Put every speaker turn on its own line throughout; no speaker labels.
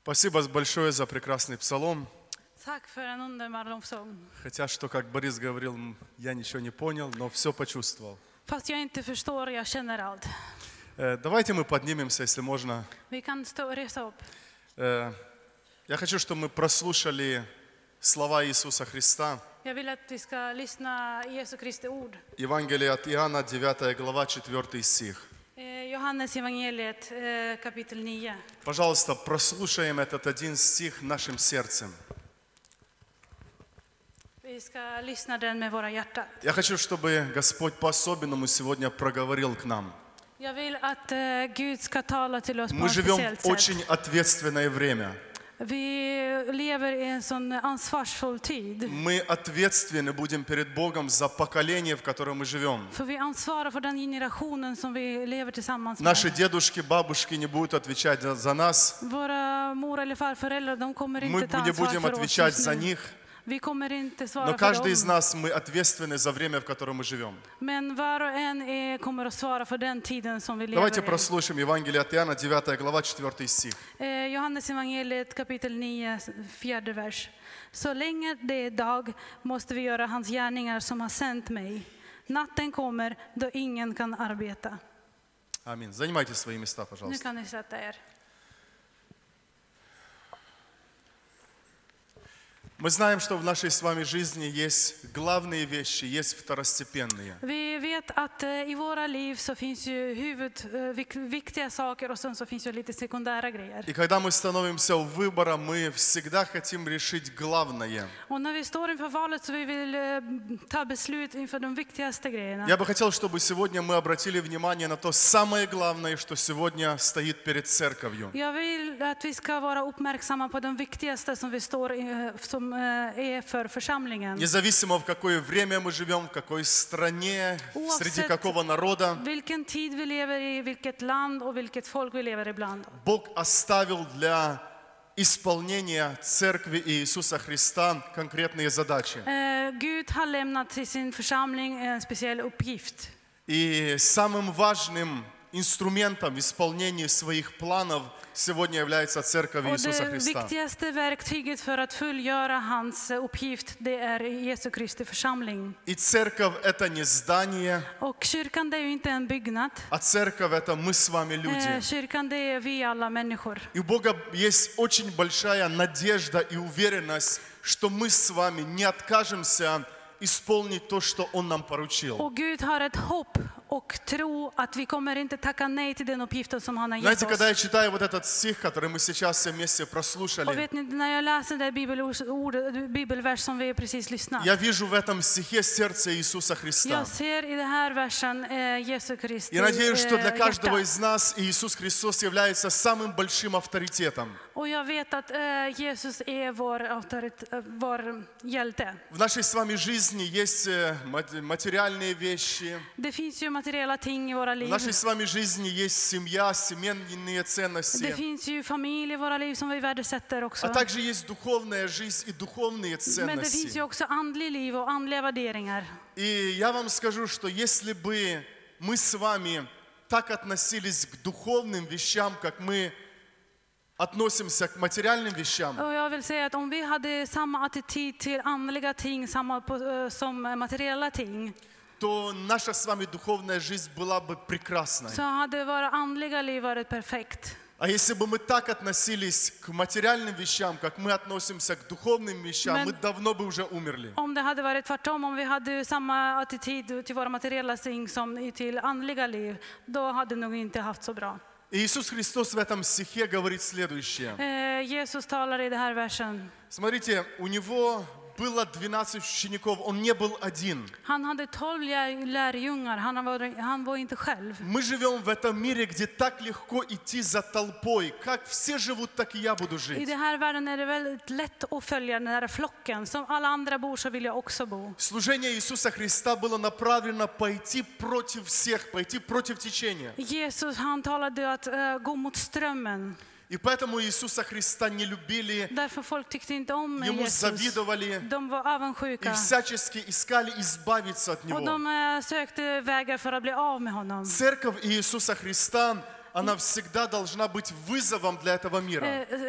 Спасибо большое за прекрасный псалом.
Tack för en underbar lovsång.
Хотя, что, как Борис говорил, я ничего не понял, но все почувствовал.
Fast jag inte förstår, jag känner allt.
Давайте мы поднимемся, если можно.
Vi kan stå och resa upp.
Я хочу, чтобы мы прослушали слова Иисуса Христа.
Jag vill att vi ska lyssna Jesu Kristi ord.
Евангелие от Иоанна, 9 глава, 4 стих.
Johannes evangeliet kapitel 9.
Пожалуйста, прослушаем этот один стих нашим сердцем.
Vi ska lyssna den med våra hjärtan.
Я хочу, чтобы Господь по-особенному сегодня проговорил к нам.
Jag vill att Gud ska tala till oss på
Мы
ett
живем
speciellt
в
sätt.
очень ответственное время.
Vi lever i en sån ansvarsfull tid.
Мы ответственны будем перед Богом за поколение, в котором мы живем.
För vi ansvarar för den generationen som vi lever tillsammans med.
Наши дедушки, бабушки не будут отвечать за нас.
Våra mor- eller farföräldrar, de kommer
Мы
inte ta
не
ansvar
будем
för oss
отвечать
just
за
nu.
них.
Vi kommer inte
Но
svara för
каждый из
dem.
нас, мы ответственны за время, в котором мы живем.
Men var och en kommer att svara för den tiden som vi
Давайте
lever i.
прослушаем Евангелие от Иоанна, 9 глава, 4 стих.
Johannes evangeliet kapitel 9, 4 vers. Så länge det är dag måste vi göra hans gärningar som har sänt mig. Natten kommer då ingen kan arbeta.
Аминь. Занимайте свои места,
Nu
пожалуйста.
kan ni sätta er.
Мы знаем, что в нашей с вами жизни есть главные вещи, есть второстепенные.
Vi vet att i våra liv så finns ju viktiga saker och sen så finns ju lite sekundära grejer.
И когда мы становимся у выбора, мы всегда хотим решить главное.
Och när vi står inför valet så vi vill ta beslut inför de viktigaste grejerna.
Я бы хотел, чтобы сегодня мы обратили внимание на то самое главное, что сегодня стоит перед церковью.
Jag vill att vi ska vara uppmärksamma på de viktigaste som vi står som är för församlingen.
Независимо в какое время мы живем, в какой стране, среди какого народа,
Vilken tid vi lever i, vilket land och vilket folk vi lever ibland.
Бог оставил для исполнения церкви Иисуса Христа конкретные задачи.
Gud har lämnat till sin församling en speciell uppgift.
И самым важным инструментом в исполнении своих планов сегодня является церковь
Och
Иисуса
det
Христа.
viktigaste verktyget för att fullgöra hans uppgift, det är Jesu Kristi församling.
И церковь — это не здание,
Och kyrkan, det är ju inte en byggnad.
а церковь — это мы с вами люди.
Kyrkan, det är vi alla människor.
И у Бога есть очень большая надежда и уверенность, что мы с вами не откажемся исполнить то, что Он нам поручил.
Och Gud har ett hopp och tro att vi kommer inte tacka nej till den uppgiften som han har gett
Знаете, когда
oss.
я читаю вот этот стих, который мы сейчас все вместе
Och
прослушали,
vet ni, när jag läser det bibelvers som vi precis lyssnat.
я вижу в этом стихе сердце Иисуса Христа.
Jag ser i den här versen Jesu Kristi
Я надеюсь, что для каждого
hjärta.
из нас Иисус Христос является самым большим авторитетом.
Och jag vet att Jesus är vår hjälte.
В нашей с вами жизни есть материальные вещи.
Det finns ju materiella ting i våra
В
liv.
нашей с вами жизни есть семья, семейные
Det
ценности.
finns ju familj i våra liv som vi värdesätter också.
А также есть духовная жизнь и духовные
Men det finns ju
ценности.
också andlig liv och andliga värderingar.
И я вам скажу, что если бы мы с вами так относились к духовным вещам, как мы относимся к материальным вещам,
Och jag vill säga att om vi hade samma attityd till andliga ting som materiella ting,
то наша с вами духовная жизнь была бы прекрасной.
så hade våra andliga liv varit perfekt.
А если бы мы так относились к материальным вещам, как мы относимся к духовным вещам, мы давно бы уже умерли.
Om det hade varit tvärtom, om vi hade samma attityd till våra materiella ting som till andliga liv, då hade nog inte haft så bra.
И Иисус Христос в этом стихе говорит следующее.
Jesus talar i den här versen.
Смотрите, у него было 12 учеников, он не был один.
Han hade 12 lärjungar, han var inte själv.
Мы живем в этом мире, где так легко идти за толпой. Как все живут, так и я буду
I
жить.
den här världen är det väldigt lätt att följa den här flocken. Som alla andra bor så vill jag också bo.
Служение Иисуса Христа было направлено пойти против всех, пойти против течения.
Jesus, han talade att gå mot strömmen.
И поэтому Иисуса Христа не любили,
Därför folk tyckte inte om
Ему
Jesus.
завидовали
De var
и
avundsjuka.
всячески искали избавиться от
Och
Него.
de sökte vägar för att bli av med honom.
Церковь Иисуса Христа, она всегда должна быть вызовом для этого мира.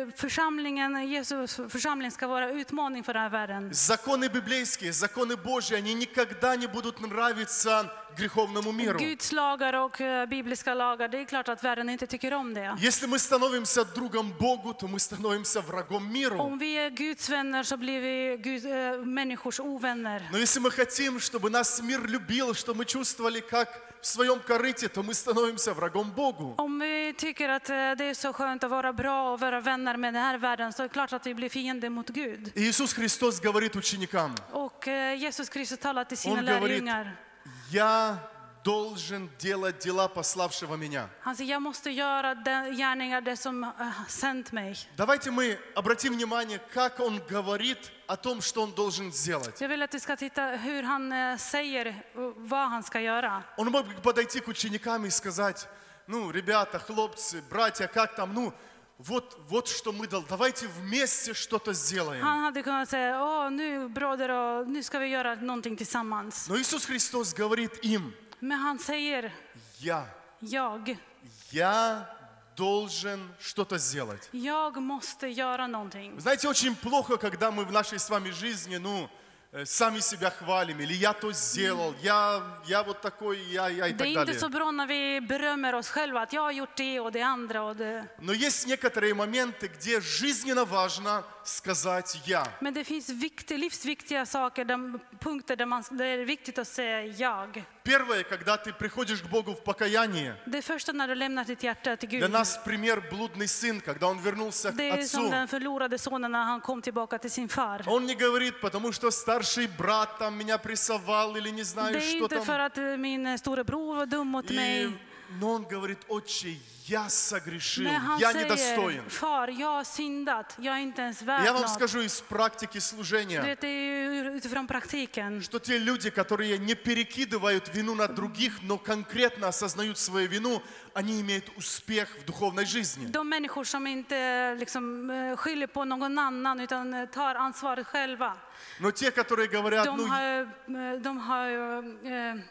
Jesus församling ska vara utmaning för den här världen.
Законы библейские, законы Божьи, они никогда не будут нравиться греховному миру.
Guds lagar och bibliska lagar, det är klart att världen inte tycker om det.
Если мы становимся другом Богу, то мы становимся врагом миру.
Om vi är Guds vänner så blir vi människors ovänner.
Но если мы хотим, чтобы нас мир любил, чтобы мы чувствовали, как в своем корыте, то мы становимся врагом Богу.
Om vi tycker att det är så skönt att vara bra och vara vänner med den här världen så är det klart att vi blir fiender mot Gud.
И Иисус Христос говорит ученикам,
Och Jesus Kristus talar till sina
Он говорит,
lärjungar.
я должен делать дела пославшего меня.
Han säger, jag måste göra gärningar det som sänt mig.
Давайте мы обратим внимание, как Он говорит о том, что Он должен сделать.
Jag vill att du ska titta hur han säger vad han ska göra.
Он мог бы подойти к ученикам и сказать, ну, ребята, хлопцы, братья, как там, ну, вот что мы должны, давайте вместе что-то сделаем.
Han hade kunnat säga, nu bröder, nu ska vi göra någonting tillsammans.
Но Иисус Христос говорит им,
Men han säger,
я должен что-то сделать.
jag måste göra någonting.
Вы знаете, очень плохо, когда мы в нашей с вами жизни, сами себя хвалим, или я то сделал, я вот такой, я и так
Det är inte
далее.
så bra när vi berömmer oss själva att jag har gjort det och det andra och det.
Но есть некоторые моменты, где жизненно важно сказать «я».
Men det finns livsviktiga saker, punkter där det är viktigt att säga jag.
Первое, когда ты приходишь к Богу в покаяние.
Det första när du lämnar ditt hjärta till
Для
Gud.
нас пример блудный сын, когда он вернулся к
Det är som
отцу.
den förlorade sonen när han kom tillbaka till sin far.
Он не говорит, потому что старший брат там меня прессовал или не знаю,
Det är
что
inte för
там.
att min storebror var dum mot mig.
Но он говорит, отче, я согрешил,
Men han
я
säger,
недостоин.
far, jag har syndat, jag är inte ens
Я
värd
вам
något.
скажу из практики
Du
служения,
vet, det är ju utifrån praktiken.
что те люди, которые не перекидывают вину на других, но конкретно осознают свою вину, они имеют успех в духовной жизни.
De människor som inte liksom skyller på någon annan utan tar ansvaret själva.
Но те, которые говорят,
De har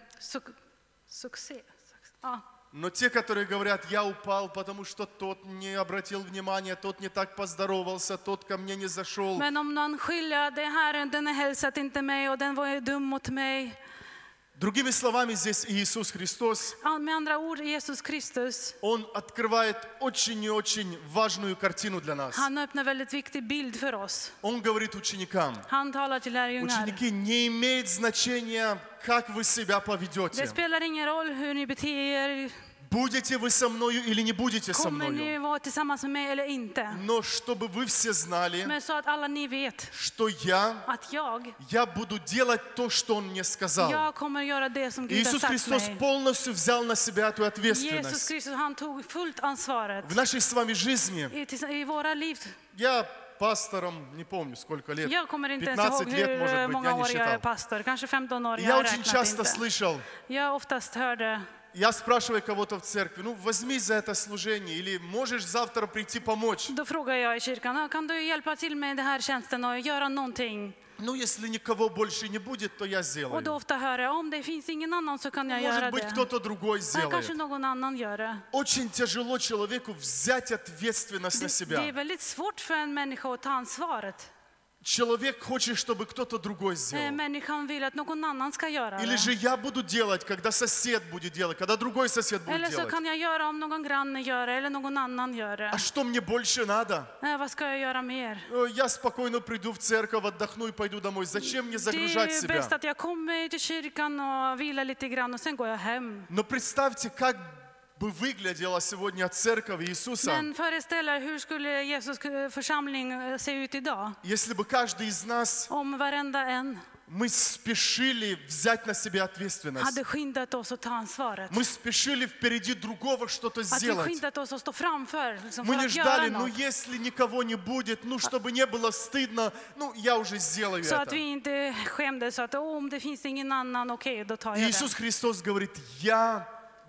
succé. Ja.
Но те, которые говорят, я упал, потому что тот не обратил внимания, тот не так поздоровался, тот ко мне не зашел.
Men om någon skyller, det här, den har hälsat inte mig och den var dum mot mig.
Другими словами, здесь Иисус Христос,
Med andra ord, Jesus Kristus,
Он открывает очень и очень важную картину для нас.
han öppnar väldigt viktig bild för oss.
Он говорит ученикам,
Han talar till lärjungar.
ученики, не имеет значения, как вы себя
Det
поведете.
spelar ingen roll hur ni beter er.
Будете вы со мною или не будете со
Kommer ni
мною.
vara tillsammans med mig eller inte?
Но чтобы вы все знали,
Men så att alla ni vet
что
att
я буду делать то, что Он мне сказал.
jag kommer göra det som Gud har
Иисус
sagt
Христос
mig.
полностью взял на себя эту
Jesus
ответственность.
Kristus, han tog fullt ansvaret
В нашей с вами жизни,
i våra liv.
я пастором, не помню сколько лет,
Jag kommer inte ens
15
ihåg
лет, может
hur
быть,
många
я не
år jag är
считал.
pastor. Kanske 15 år,
Я
jag har
очень
räknat
часто
inte.
слышал,
Jag oftast hörde,
я спрашиваю кого-то в церкви, возьмись за это служение, или можешь завтра прийти помочь.
då frågar jag i kyrkan, kan du hjälpa till med den här tjänsten och göra någonting?
Если никого больше не будет, то я
Och
сделаю.
då ofta hör jag, om det finns ingen annan så kan jag
Может
göra
быть,
det.
кто-то другой
Men
сделает.
kanske någon annan gör det.
Очень тяжело человеку взять ответственность на
Det är
себя.
väldigt svårt för en människa att ta ansvaret.
Человек хочет, чтобы кто-то другой сделал.
Människan vill att någon annan ska göra
Или же
det.
я буду делать, когда сосед будет делать, когда другой сосед будет
Eller så
делать.
kan jag göra om någon granne gör det eller någon annan gör det.
А что мне больше надо?
Vad ska jag göra mer?
Я спокойно приду в церковь, отдохну и пойду домой. Зачем мне
Det
загружать
är
себя?
bäst att jag kommer till kyrkan och vilar lite grann och sen går jag hem.
Но представьте, как бы выглядела сегодня церковь Иисуса,
Men föreställ er, hur skulle Jesus församling se ut idag?
если бы каждый из нас,
Om varenda en
мы спешили взять на себя ответственность.
hade skyndat oss att ta ansvaret.
Мы спешили впереди другого что-то
Att vi
сделать.
skyndat oss att stå framför liksom,
Мы
för
не
att göra
ждали,
något.
если никого не будет, чтобы не было стыдно, я уже сделаю
Så att vi
это.
inte skämdes att om det finns ingen annan, okej, då tar jag
Иисус
det.
Христос говорит, я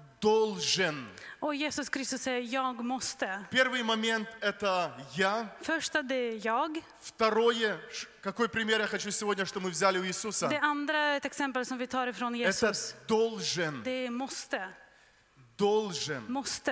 должен.
Och Jesus Kristus säger, jag måste.
Первый момент – это я.
Första, det är jag.
Второе, какой пример я хочу сегодня, что мы взяли у Иисуса?
Det andra är ett exempel som vi tar ifrån
Это
Jesus.
должен.
Det är måste.
Должен.
Måste.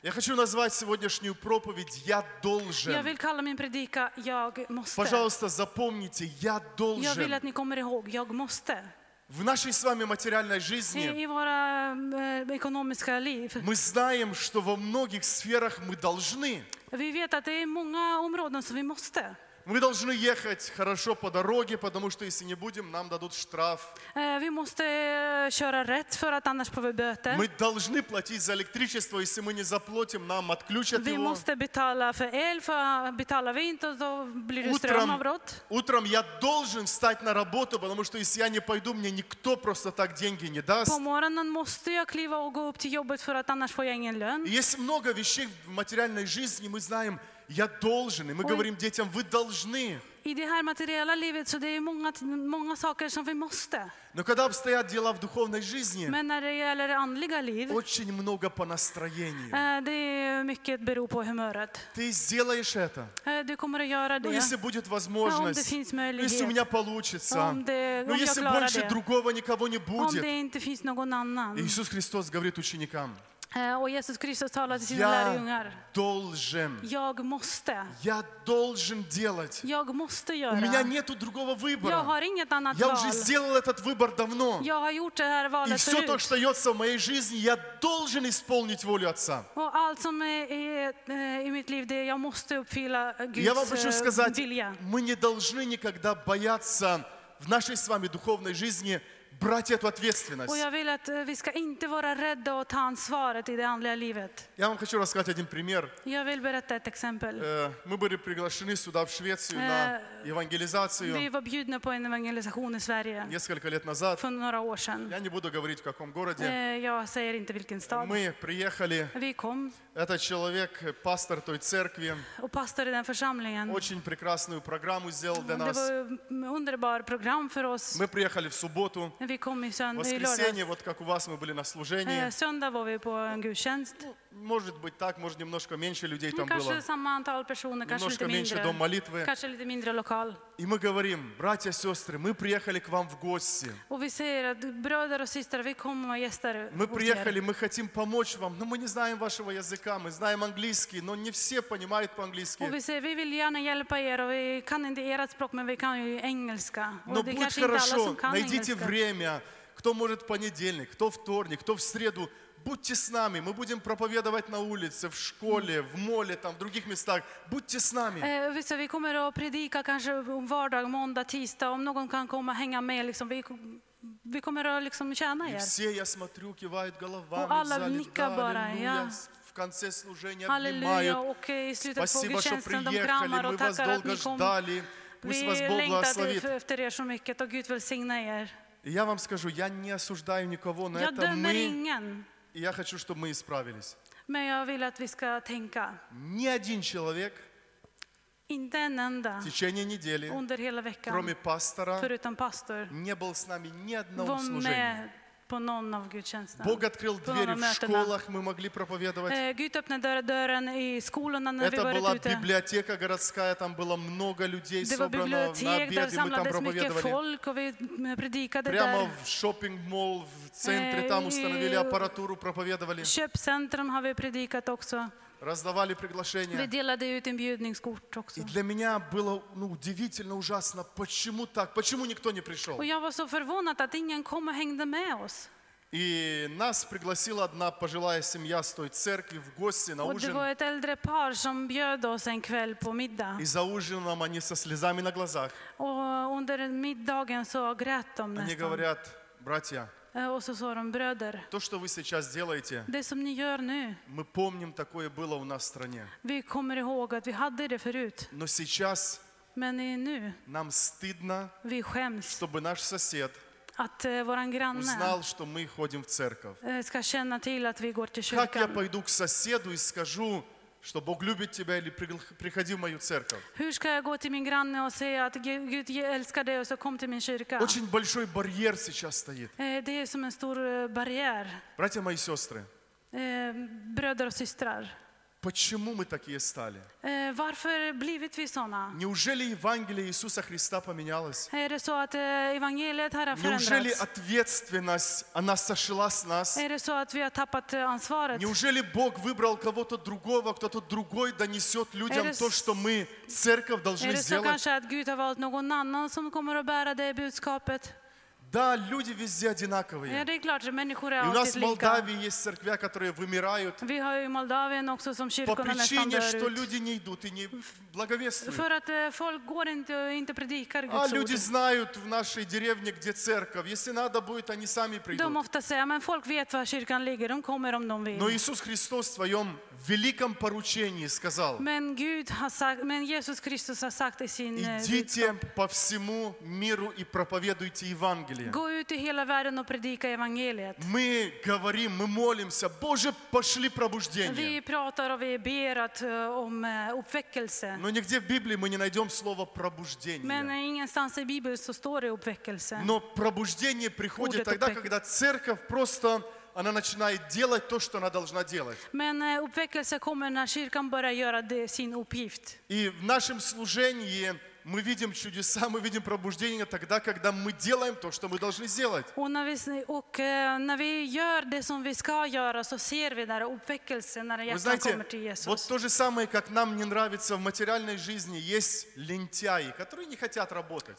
Я хочу назвать сегодняшнюю проповедь «Я
Jag
должен».
vill kalla min predika Jag måste.
Пожалуйста, запомните, я
Jag vill
должен.
att ni kommer ihåg, jag måste.
В нашей с вами материальной жизни
I våra ekonomiska liv.
мы знаем, что во многих сферах мы должны.
Vi vet att det är många områden som vi måste.
Мы должны ехать хорошо по дороге, потому что если не будем, нам дадут штраф.
Vi måste köra rätt för att annars får vi böter.
Мы должны платить за электричество, если мы не заплатим, нам отключат
Vi
его.
måste betala för el, för betalar vi inte då blir det strömavbrott.
Утром я должен встать на работу, потому что если я не пойду, мне никто просто так деньги не даст.
På morgonen måste jag kliva och gå upp till jobbet för att annars får jag ingen lön.
И есть много вещей в материальной жизни, мы знаем, я должен. И мы говорим детям, вы должны.
I det här materiella livet så det är många saker som vi måste.
Но когда обстоят дела в духовной жизни,
Men när det gäller det andliga liv,
очень много по настроению.
det är mycket beror på humöret.
Ты сделаешь это.
Du kommer att göra
Ну,
det.
если будет
Om det
возможность,
finns
ну, если у
möjlighet.
меня получится,
Om
ну,
jag
если
klarar
больше
det.
другого никого не
Om
будет.
det inte finns någon annan.
Иисус Христос говорит ученикам,
Och Jesus Kristus talar till sina
я
lärjungar.
должен,
Jag måste.
я должен делать.
Jag måste
У меня
göra.
нету другого
Jag
выбора.
har inget annat
Я
val.
уже сделал этот выбор давно.
Jag har gjort det här
И
valet
все то,
förut.
что остается в моей жизни, я должен исполнить волю Отца.
Och allt som är i mitt liv, det jag måste uppfylla
Я вам хочу
Guds
сказать,
vilja.
мы не должны никогда бояться в нашей с вами духовной жизни брать эту
Och
ответственность.
jag vill att vi ska inte vara rädda att ta ansvaret i det andliga livet.
Я вам хочу рассказать один пример.
Jag vill berätta ett exempel.
Мы были приглашены сюда, в Швецию, на
Vi
евангелизацию
var bjudna på en evangelisation i Sverige
несколько лет назад.
för några år sedan.
Я не буду говорить, в каком городе.
Jag säger inte vilken stad.
Мы приехали.
Vi kom
Этот человек, пастор той церкви,
och pastor i den församlingen.
очень прекрасную программу сделал для
Det
нас.
var ett underbart program för oss.
Мы приехали в субботу.
Vi kom i
В
i
воскресенье,
lördags.
вот как у вас, мы были на служении.
Söndag var vi på en gudstjänst.
Может быть так, может немножко меньше людей там
Kanske
было.
samma antal personer, kanske
Немножко
lite
меньше
mindre.
дом молитвы.
Kanske lite mindre lokal.
И мы говорим, братья, сестры, мы приехали к вам в гости.
Och vi säger att bröder och systrar, vi kommer och gästar
Мы
hos
приехали,
er.
мы хотим помочь вам, но мы не знаем вашего языка, мы знаем английский, но не все понимают по-английски.
Och vi säger, vi vill gärna hjälpa er och vi kan inte ert språk, men vi kan ju engelska.
Но
Och det är
будет
kanske inte alla
хорошо,
som kan
найдите
engelska.
время, кто может в понедельник, кто вторник, кто в среду. Будьте с нами, мы будем проповедовать на улице, в школе, в моле, там, в других местах. Будьте с нами.
Vi kommer att predika kanske om vardag, måndag, tisdag. Om någon kan komma och hänga med, liksom, vi kommer att liksom tjäna
И
er.
все, я смотрю, кивают головами
Och
в
alla
зале.
nickar
Да,
bara,
аллилуйя.
ja.
В конце служения
Halleluja,
обнимают.
och i slutet på
Спасибо, что
gudstjänsten de
приехали,
kramar
мы
och
вас
tackar att
долго
ni kom.
ждали. Пусть
Vi
вас Бог
längtar
благословит.
efter er så mycket och Gud välsigna er.
И я вам скажу, я не осуждаю никого, но
Jag
это
dömer
мы,
ingen,
и я хочу, чтобы мы исправились.
men jag vill att vi ska tänka.
Ни один человек
Inte en enda
в течение недели,
under hela veckan,
кроме пастора,
förutom pastor,
не был с нами ни одного
var
служения.
med på någon av gudstjänsterna.
Бог открыл
På
двери
någon av
в
mötena.
школах, мы могли проповедовать.
Gud öppnade dörren i skolorna när vi
Это была
varit ute.
библиотека городская, там было много людей
Det var
собрано на
bibliotek där
обед, и мы там
samlades mycket
проповедовали.
folk och vi predikade
Прямо
där.
в шопинг-молл, в центре, там установили аппаратуру, проповедовали.
Köpcentrum har vi predikat också.
Раздавали
Vi
приглашения.
delade ut inbjudningskort också.
И для меня было удивительно, ужасно, почему так, почему никто не пришел.
Och jag var så förvånad att ingen kom och hängde med oss.
И нас пригласила одна пожилая семья с той церкви в гости на
Och det
ужин.
var ett äldre par som bjöd oss en kväll på middag.
И за ужином они со слезами на глазах.
Och under middagen så grät de
Они
nästan.
говорят, братья,
Och så sa de, bröder,
то, что вы сейчас делаете,
det som ni gör nu,
мы помним, такое было у нас в стране.
vi kommer ihåg att vi hade det förut.
Но сейчас
Men nu,
нам стыдно,
vi skäms
чтобы nаш сосед
att våran granne
узнал, что мы ходим в церковь.
ska känna till att vi går till
Как я
kyrkan.
пойду к соседу и скажу, что Бог любит тебя, или приходи в мою церковь?
Hur ska jag gå till min granne och säga att Gud älskar dig och så kom till min kyrka?
Очень большой барьер сейчас стоит.
Det är som en stor barriär.
Братья мои сестры,
Bröder och systrar.
почему мы такие стали?
Varför blivit vi sådana?
Неужели Евангелие Иисуса Христа поменялось?
Är det så att evangeliet här har
Неужели
förändrats?
ответственность, она сошла с нас?
Är det så att vi har tappat ansvaret?
Неужели Бог выбрал кого-то другого, кто-то другой донесет людям
Это
то, что мы, церковь,
Är
должны
det så
сделать?
kanske att Gud har valt någon annan som kommer att bära det budskapet?
Да, люди везде
Ja,
одинаковые.
det är klart att människor är
И у нас
alltid
в
lika.
Молдавии есть церквя, которые вымирают
Vi har ju i Moldavien också som
по
kyrkorna nästan
причине,
dör
что
ut.
люди не идут и не благовествуют.
För att folk går inte predikar
А
Guds
люди
ord.
знают в нашей деревне, где церковь. Если надо будет, они сами
De
придут.
ofta säger, men folk vet var kyrkan ligger, de kommer om de
Но
vill.
Иисус Христос в своем великом поручении сказал:
Men Jesus Kristus har sagt i sin
идите по всему миру и проповедуйте Евангелие.
gå ut i hela världen och predika evangeliet.
Мы говорим, мы молимся: Боже, пошли пробуждение.
Vi pratar och vi ber om uppväckelse.
Но нигде в Библии мы не найдем слово
Men
пробуждение.
ingenstans i Bibeln så står det uppväckelse.
Но пробуждение приходит
Ordet
тогда,
uppväck-
когда церковь просто, она начинает делать то, что она должна делать.
Men uppväckelse kommer när kyrkan börjar göra sin uppgift.
И в нашем служении мы видим чудеса, мы видим пробуждение тогда, когда мы делаем то, что мы должны сделать.
Och när vi gör det som vi ska göra så ser vi där uppväckelse när
Вы
hjärtan
знаете,
kommer till Jesus.
вот то же самое, как нам не нравится в материальной жизни, есть лентяи, которые не хотят работать.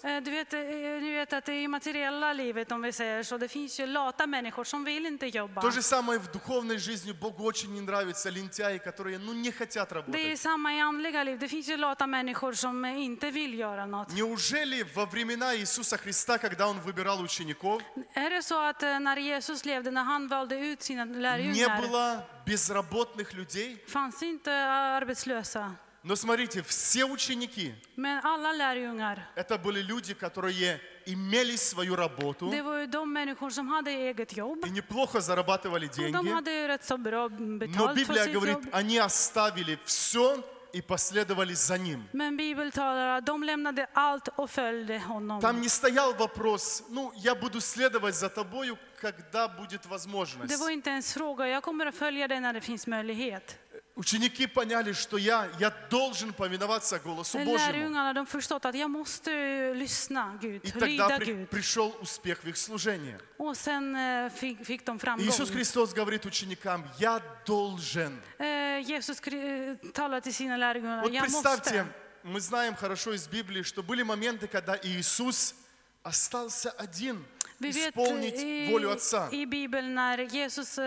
Ni vet att i materiella livet, om vi säger så, det finns ju lata människor som vill inte jobba.
То же самое в духовной жизни Богу очень не нравятся лентяи, которые не хотят
Det är
работать.
samma i andliga liv. Det finns ju lata människor som inte vill göra något.
Неужели во времена Иисуса Христа, когда Он выбирал учеников,
Är det så att när Jesus levde, när han valde ut sina
не
lärjungar,
было безработных людей?
fanns inte arbetslösa?
Но смотрите, все ученики,
Men alla lärjungar,
это были люди, которые имели свою работу
det var ju de människor som hade eget jobb.
и неплохо зарабатывали
Och de
деньги.
hade ju rätt så bra
Но
betalt för
Библия
sitt
говорит,
jobb.
они оставили все и последовали за Ним.
Men Bibeln talar att de lämnade allt och följde honom.
Там не стоял вопрос, я буду следовать за тобою, когда будет
Det
возможность.
var inte ens fråga, jag kommer att följa dig när det finns möjlighet.
Ученики поняли, что я должен повиноваться голосу Божьему.
Lärjungarna, de förstått att jag måste lyssna
И
Gud,
тогда
lyda Gud.
пришел успех в их служении.
Och sen fick de
И
framgång.
Иисус Христос говорит ученикам, я должен.
Jesus talar till sina lärjungar,
Вот
jag
представьте,
måste.
мы знаем хорошо из Библии, что были моменты, когда Иисус остался один
Vi vet
исполнить волю Отца.
i Bibeln när Jesus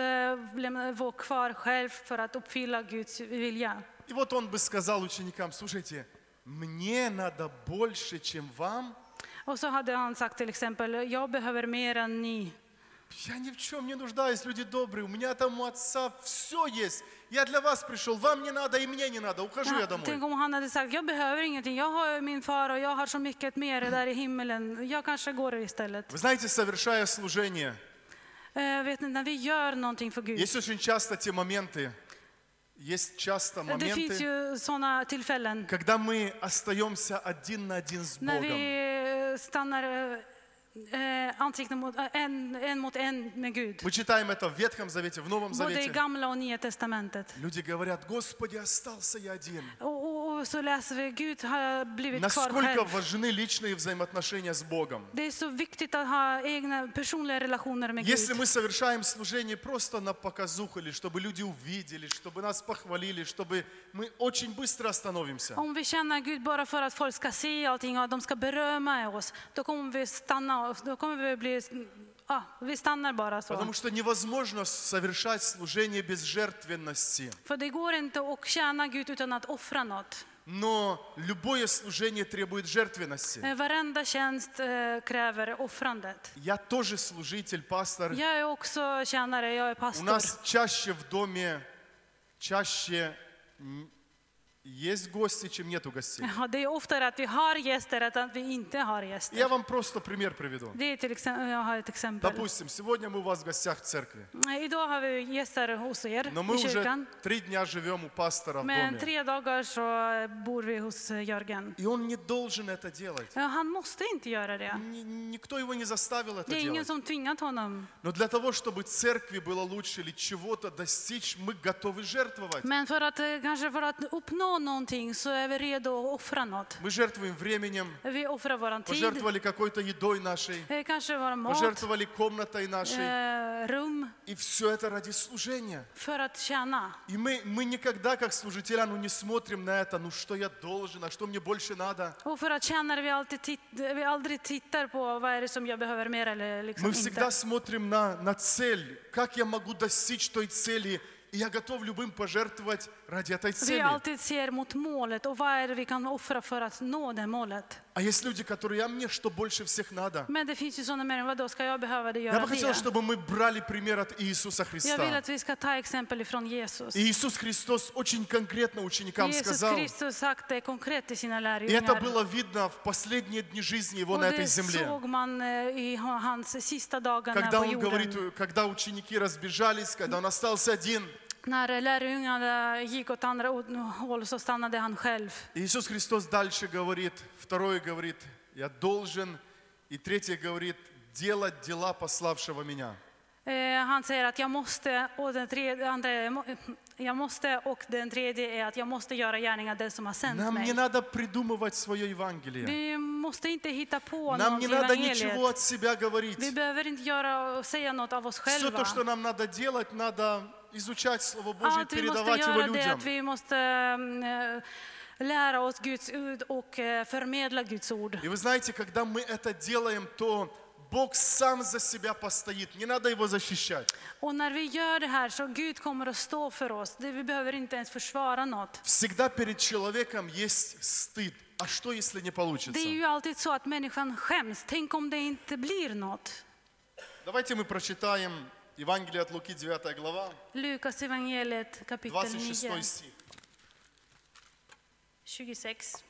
var kvar själv för att uppfylla Guds vilja.
И вот Он бы сказал ученикам, слушайте, мне надо больше, чем вам.
Och så hade han sagt till exempel, jag behöver mer än ni.
Я ни в чем не нуждаюсь, люди добрые. У меня там у Отца все есть. Я для вас пришел, вам не надо и мне не надо. Ухожу я
Tänk
домой.
om han hade sagt, jag behöver ingenting, jag har min far och jag har så mycket mer där i himmelen. Jag kanske går istället.
Вы знаете, совершая служение,
Vet ni, när vi gör någonting för Gud,
есть очень часто те моменты, есть часто
det finns
моменты,
ju sådana tillfällen
когда мы остаемся один на один с
när
Богом.
vi stannar ansikten mot en med Gud.
Мы читаем это в Ветхом Завете, в Новом
Både i
Завете.
gamla och nya testamentet.
Люди говорят, Господи, остался я один.
Och så läser vi, Gud har blivit kvar
Насколько
själv.
важны личные взаимоотношения с Богом.
Det är så viktigt att ha egna personliga relationer med
Если
Gud.
мы совершаем служение просто на показуху, или чтобы люди увидели, чтобы нас похвалили, чтобы мы очень быстро остановимся.
Om vi känner Gud bara för att folk ska se allting och att de ska berömma oss, då kommer vi stanna, då kommer vi bli, vi stannar bara så.
Потому что невозможно совершать служение без жертвенности.
För det går inte att tjäna Gud utan att offra något.
Но любое служение требует жертвенности.
Varenda tjänst kräver offrandet.
Я тоже служитель, пастор.
Jag är också tjänare, jag är
У
pastor.
нас чаще в доме, есть гости, чем нету гостей.
Ja, det är oftare att vi har gäster än att vi inte har gäster.
Я вам просто пример приведу.
Det är till exempel, jag har ett exempel.
Допустим, сегодня мы у вас в гостях в церкви,
Idag har vi gäster hos er
но мы
i
уже
kyrkan.
3 дня живем у пастора в
Men
доме.
3 dagar så bor vi hos Jörgen.
И он не должен это делать.
Ja, han måste inte göra det.
Никто его не заставил это
Det är ingen
делать.
som tvingat honom.
Но для того, чтобы церкви было лучше или чего-то достичь, мы готовы жертвовать.
Men kanske för att uppnå någonting så är vi redo att offra något.
Мы жертвуем временем,
Vi offrar våran tid,
пожертвовали какой-то едой нашей,
kanske våran mat,
пожертвовали комнатой нашей.
rum,
И все это ради служения.
för att tjäna.
И мы никогда, как служителя, не смотрим на это, что я должен, а что мне больше надо.
Och för att tjäna vi aldrig tittar på vad är det som jag behöver mer eller liksom
Мы всегда
inte.
смотрим на цель, как я могу достичь той цели, и я готов любым пожертвовать ради этой
Vi
цели.
alltid ser mot målet och vad är det vi kan offra för att nå det målet.
А есть люди, которые, а мне что больше всех надо?
Men det finns ju sådana människor, vadå ska jag behöva det
Я
göra
бы хотел,
det?
чтобы мы брали пример от Иисуса
Jag vill
Христа.
att vi ska ta exempel ifrån Jesus.
И Иисус Христос очень конкретно ученикам
Jesus
сказал,
Kristus sagt det konkret till sina
и это
lärjungar.
было видно в последние дни жизни Его
Och
на этой
det
земле.
såg man i hans sista dagar
Когда
på
Он говорит,
jorden.
когда ученики разбежались, когда Он остался один,
När lärjungarna gick åt andra håll så stannade han själv.
Иисус Христос дальше говорит, второе говорит, я должен, и третье говорит, делать дела пославшего меня.
Han säger att jag måste, och den tredje är att jag måste göra gärningar den som har sänt
Нам не
mig.
надо придумывать свое Евангелие.
Vi måste inte hitta på
Нам
något
не
i
надо ничего
evangeliet.
от себя говорить.
Vi behöver inte säga något av oss
Все
själva.
то, что нам надо делать, надо изучать Слово Божье и
Allt vi måste
передавать его
göra det är
людям.
att vi måste lära oss Guds ord och förmedla Guds ord.
И вы знаете, когда мы это делаем, то Бог сам за себя постоит. Не надо его защищать.
Och när vi gör det här så Gud kommer att stå för oss. Vi behöver inte ens försvara något.
Всегда перед человеком есть стыд. А что, если не получится?
Det är ju alltid så att människan skäms. Tänk om det inte blir något.
Давайте мы прочитаем Евангелие от Луки, 9 глава,
Lukas evangeliet kapitel
26
9,
стих.
26.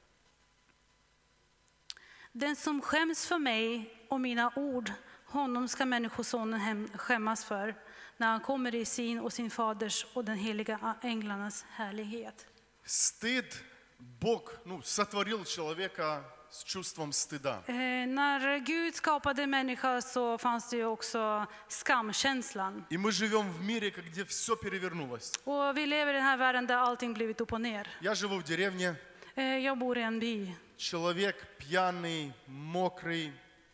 Den som skäms för mig och mina ord, honom ska människosonen skämmas för när han kommer i sin och sin faders och den heliga änglarnas härlighet.
Стыд, Бог сотворил человека с чувством стыда.
När Gud skapade människa så fanns det ju också skamkänslan.
И мы живем в мире, где все перевернулось.
Och vi lever i den här världen där allting blivit upp och ner.
Я живу в деревне.
Jag bor i en by.
Человек пьяный, мокрый,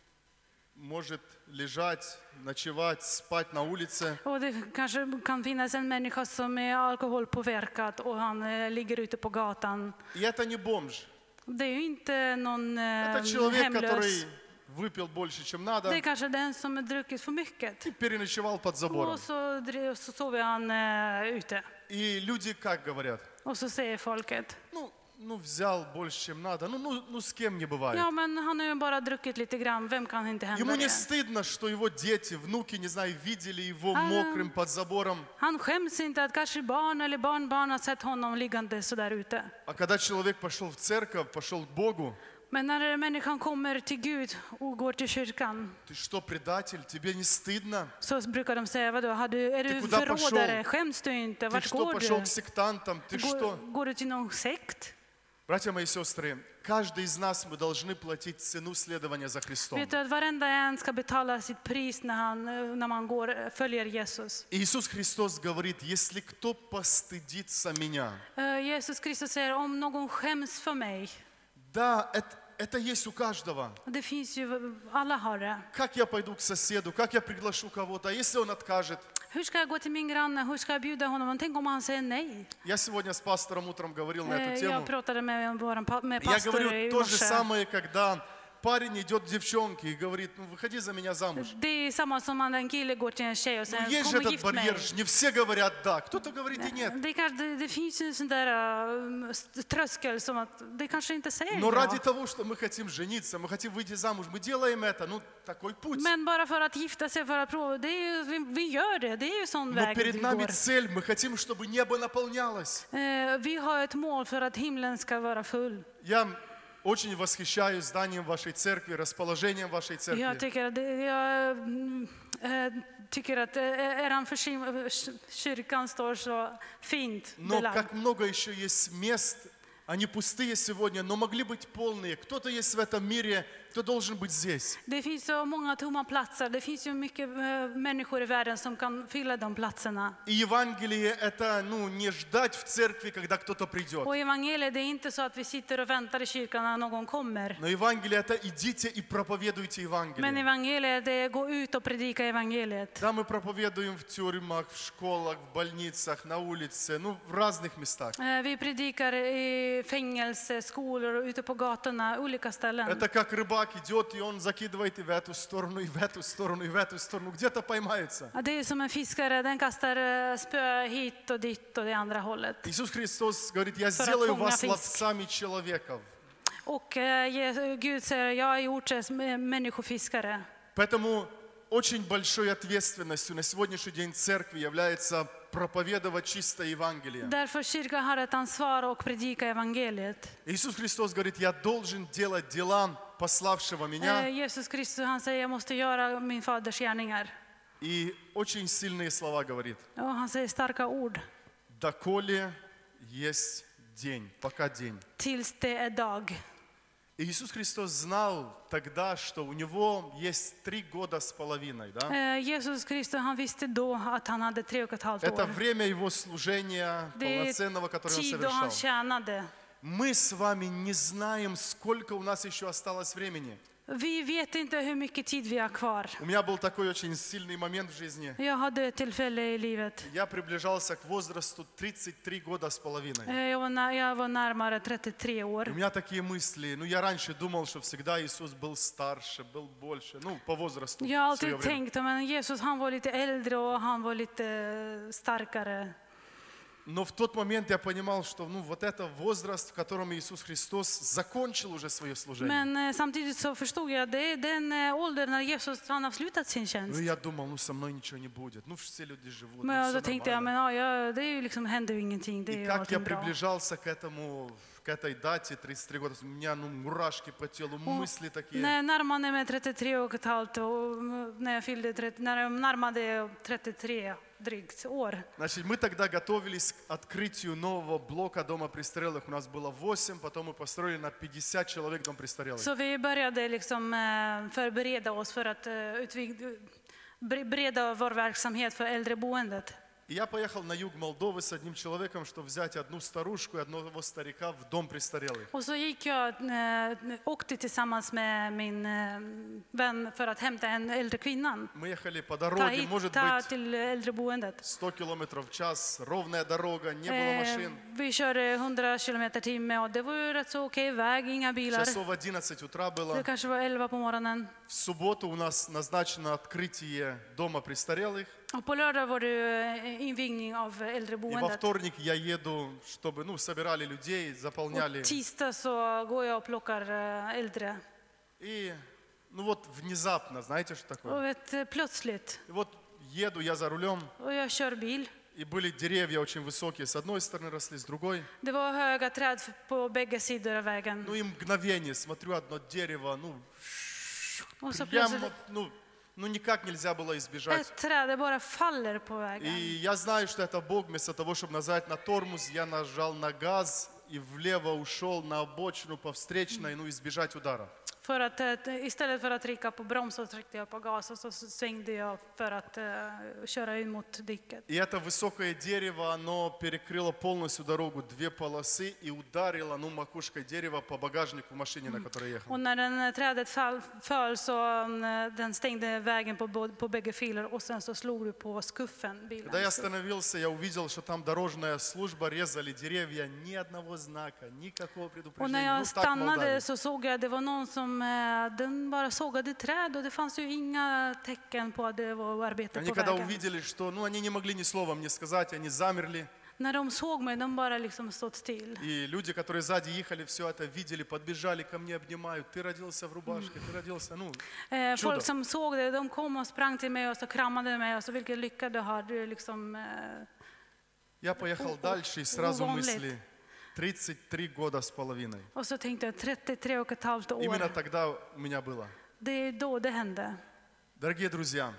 может лежать, ночевать, спать на улице.
Och det kanske kan finnas en människa som är alkoholpåverkad och han ligger ute på gatan.
И это не бомж.
Det är ju inte någon
Это человек,
hemlös.
который выпил больше, чем надо,
Det är kanske den som har druckit för mycket.
и переночевал под забором.
Och så sover han ute.
И люди как говорят?
Och så säger folket,
Взял больше, чем надо. С кем не бывает.
ja men han har ju bara druckit lite grann, vem kan inte hända
Ему не
det?
стыдно, что его дети, внуки, не знаю, видели его мокрым под забором.
Han skäms inte att kanske barn eller barnbarn har sett honom liggande så där ute.
А когда человек пошел в церковь, пошел к Богу,
Men när människan kommer till Gud och går till kyrkan
ты что, предатель? Тебе не стыдно?
så brukar de säga, vadå, är du
куда
förrådare?
пошел?
Skäms du inte?
Ты
Vart
что,
går
пошел к
du?
сектантам? Ты что?
Går du till någon sekt?
Братья мои и сестры, каждый из нас мы должны платить цену следования за Христом.
Vet du att varenda en ska betala sitt pris när man följer Jesus?
Иисус Христос говорит, если кто постыдится меня,
Jesus Kristus säger, om någon skäms för mig,
да, это есть у каждого.
det finns ju, alla har det.
Как я пойду к соседу, как я приглашу кого-то, а если он откажет?
Hur ska jag gå till min granne? Hur ska jag bjuda honom? Tänk om han säger nej?
Я сегодня с пастором утром говорил на эту
Jag
тему.
pratade med
Я
pastor
говорю
i
то же
morse.
самое, когда парень идет к девчонке и говорит, ну выходи за меня замуж.
Det är samma som när en kille går till en tjej och
Ну
säger
есть
kom
же
och
этот
gift mig.
барьер, не все говорят да, кто-то говорит и нет.
Det finns ju en sån där tröskel som att det kanske inte säger
Но ради
ja.
того, что мы хотим жениться, мы хотим выйти замуж, мы делаем это, ну такой путь.
Men bara för att gifta sig, för att prova, det är ju, vi gör det. Det är ju sån
Но
väg vi
перед нами
går.
цель, мы хотим, чтобы небо наполнялось.
Vi har ett mål för att himlen ska vara full.
Я очень восхищаюсь зданием вашей церкви, расположением вашей
Jag
церкви.
tycker att kyrkan står så fint
Но
belagd.
как много еще есть мест, они пустые сегодня, но могли быть полные. Кто-то есть в этом мире, кто должен быть здесь.
Det finns så många tomma platser. Det finns ju mycket människor i världen som kan fylla de platserna.
И Евангелие это, не ждать в церкви, когда кто-то придет.
Och evangeliet, det är inte så att vi sitter och väntar i kyrkan när någon kommer.
Но Евангелие это идите и проповедуйте
Men
Евангелие.
evangeliet, det är gå ut och predika evangeliet.
Да, мы проповедуем в тюрьмах, в школах, в больницах, на улице, в разных местах.
Vi predikar i fängelse, skolor och ute på gatorna, olika ställen.
Это как рыбак идет, и он закидывает и в эту сторону, и в эту сторону, и в эту stорону. Где-то поймается.
Ja, det är som en fiskare, den kastar spö hit och dit och det andra hållet.
Иисус Христос говорит, я
att
сделаю
fånga
вас
fisk.
ловцами человеков.
Och Gud säger, jag har gjort er människofiskare.
Поэтому очень большой ответственностью на сегодняшний день церкви является проповедовать чистое Евангелие.
Därför kyrkan har ett ansvar att predika evangeliet.
Иисус Христос говорит, я должен делать дела пославшего меня.
Jesus Kristus, han säger, jag måste göra min faders gärningar.
И очень сильные слова говорит.
Och han säger starka ord.
Доколе есть день, пока день.
Tills det är dag.
И Иисус Христос знал тогда, что у него есть 3 года с половиной. Да?
Jesus Kristus, han visste då att han hade 3,5
Это
år.
время его служения
Det
полноценного, которое он
är tid då han
совершал.
tjänade.
Мы с вами не знаем, сколько у нас еще осталось времени.
Vi vet inte hur mycket tid vi har kvar.
У меня был такой очень сильный момент в жизни.
Jag hade ett tillfälle i livet.
Я приближался к возрасту 33 года с половиной.
Jag var närmare 33 år.
У меня такие мысли. Я раньше думал, что всегда Иисус был старше, был больше. По возрасту.
Jag har
в свое
alltid
время.
tänkt att Jesus, han var lite äldre och han var lite starkare.
Но в тот момент я понимал, что вот это возраст, в котором Иисус Христос закончил уже свое служение.
Men samtidigt så förstod jag att det är den åldern när Jesus han har slutat sin tjänst.
И я думал, со мной ничего не будет. Все люди живут,
Men
всё
då tänkte jag,
нормально.
men det är ju liksom, händer ju ingenting. Det är
И
ju
как я
allting bra.
приближался к этой дате, 33 года, у меня мурашки по телу, мысли такие.
När jag närmade mig 33,5 och när jag närmade 33 drygt år.
Значит, мы тогда готовились к открытию нового блока дома престарелых. У нас было 8, потом мы построили на 50 человек дом престарелых.
Så vi började liksom förbereda oss för att breda vår verksamhet för äldreboendet.
И я поехал на юг Молдовы с одним человеком, чтобы взять одну старушку и одного старика в дом престарелых.
Och så gick jag, åkte tillsammans med min vän för att hämta en äldre kvinnan.
Мы ехали по дороге, может
Ta
быть,
till äldreboendet.
100 километров в час, ровная дорога, не было машин.
Vi körde 100 kilometer i timmen och det var ju rätt så okej väg, inga bilar.
Часов 11 утра
Det
было.
kanske var 11 på morgonen.
В субботу у нас назначено открытие дома престарелых.
Och på lördag var det invigning av
И во
äldreboendet.
вторник я еду, чтобы, собирали людей, заполняли.
Och tisdag så går jag och plockar äldre.
И, внезапно, знаете, что такое?
Och plötsligt,
И вот еду я за рулем,
och jag kör bil.
и были деревья очень высокие, с одной стороны росли, с другой.
Det var höga träd på bägge sidor av vägen.
И мгновение, смотрю, одно дерево,
Och så
прямо,
plötsligt,
никак нельзя было избежать.
ett träd det bara faller på vägen.
И я знаю, что это Бог, вместо того, чтобы нажать на тормоз, я нажал на газ и влево ушел на обочину по встречной, избежать удара.
För att, istället för att trycka på broms så tryckte jag på gas och så svängde jag för att köra in mot diket.
И это высокое дерево, оно перекрыло полностью дорогу, 2 полосы, и ударило, макушкой дерева по багажнику машине, на которой я ехал.
Och när trädet föll så den stängde vägen på bägge filer och sen så slog du på skuffen bilen.
Когда я остановился, я увидел, что там дорожная служба, резали деревья, ни одного знака, никакого
Och när
предупреждения.
jag
Так в Молдавии.
stannade så såg jag att det var någon som den bara sågade träd och det fanns ju inga tecken på att det var arbete
Они
på
когда
vägen.
увидели, что, они не могли ни слова мне сказать, они замерли.
När de såg mig, de bara liksom stått still.
И люди, которые сзади ехали, все это видели, подбежали ко мне, обнимают. Ты родился в рубашке, ты родился, чудо.
Folk som såg det, de kom och sprang till mig och så kramade mig och så vilken lycka du har. Du liksom,
Я поехал дальше и сразу
Ovanligt.
мысли. 33 года с половиной.
och så tänkte jag 33,5
Именно
år.
тогда у меня было.
Det är då det hände.
Дорогие друзья,